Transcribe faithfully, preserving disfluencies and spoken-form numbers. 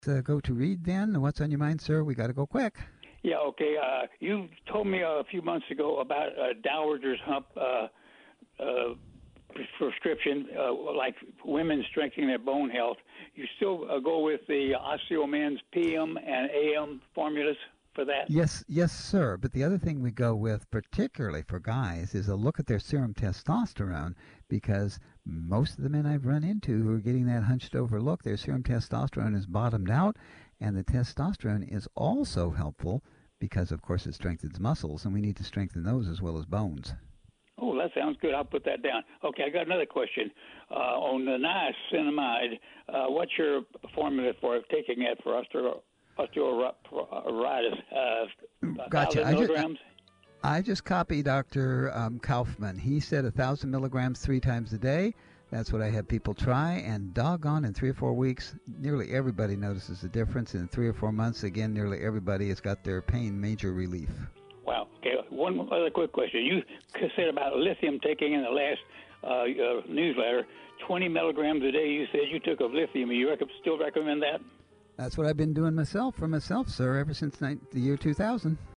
Uh, go to Reed then. What's on your mind, sir? We got to go quick. Yeah, okay. Uh, you told me a few months ago about uh, Dowager's hump uh, uh, prescription, uh, like women strengthening their bone health. You still uh, go with the OsteoMan's P M and A M formulas for that? Yes, yes, sir. But the other thing we go with, particularly for guys, is a look at their serum testosterone, because most of the men I've run into who are getting that hunched over look, their serum testosterone is bottomed out, and the testosterone is also helpful because, of course, it strengthens muscles, and we need to strengthen those as well as bones. Oh, that sounds good. I'll put that down. Okay, I got another question. Uh, on the niacinamide, uh, what's your formula for taking that for osteo- osteoarthritis? Uh, Gotcha. one thousand I just, milligrams? I just copied Doctor Um, Kaufman. He said one thousand milligrams three times a day. That's what I have people try, and doggone, in three or four weeks, nearly everybody notices a difference. In three or four months, again, nearly everybody has got their pain major relief. Wow. Okay, one other quick question. You said about lithium taking in the last uh, uh, newsletter, twenty milligrams a day. You said you took of lithium. You rec- still recommend that? That's what I've been doing myself for myself, sir, ever since ni- the year two thousand.